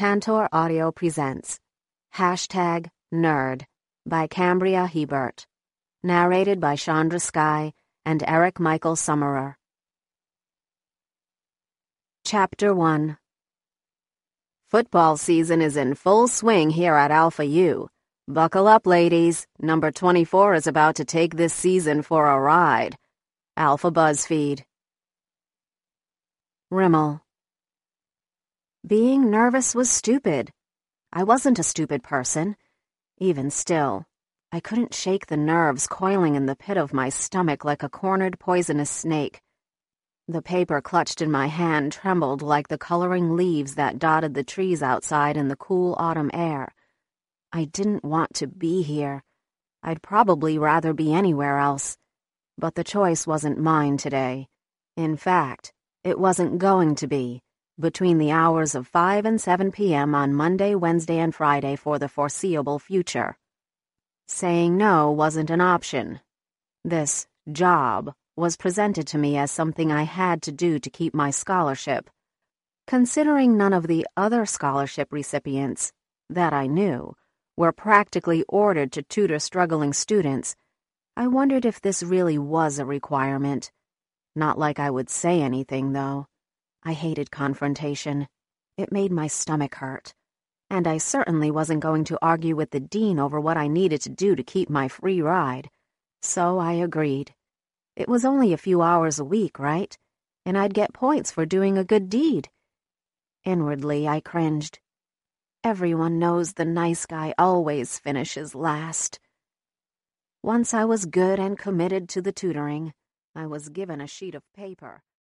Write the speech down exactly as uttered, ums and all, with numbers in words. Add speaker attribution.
Speaker 1: Tantor Audio presents Hashtag Nerd by Cambria Hebert. Narrated by Chandra Sky and Eric Michael Summerer. Chapter one. Football season is in full swing here at Alpha U. Buckle up, ladies. Number twenty-four is about to take this season for a ride. Alpha BuzzFeed. Rimmel. Being nervous was stupid. I wasn't a stupid person. Even still, I couldn't shake the nerves coiling in the pit of my stomach like a cornered poisonous snake. The paper clutched in my hand trembled like the coloring leaves that dotted the trees outside in the cool autumn air. I didn't want to be here. I'd probably rather be anywhere else. But the choice wasn't mine today. In fact, it wasn't going to be. Between the hours of five and seven p.m. on Monday, Wednesday, and Friday for the foreseeable future. Saying no wasn't an option. This job was presented to me as something I had to do to keep my scholarship. Considering none of the other scholarship recipients, that I knew, were practically ordered to tutor struggling students, I wondered if this really was a requirement. Not like I would say anything, though. I hated confrontation. It made my stomach hurt. And I certainly wasn't going to argue with the dean over what I needed to do to keep my free ride. So I agreed. It was only a few hours a week, right? And I'd get points for doing a good deed. Inwardly, I cringed. Everyone knows the nice guy always finishes last. Once I was good and committed to the tutoring, I was given a sheet of paper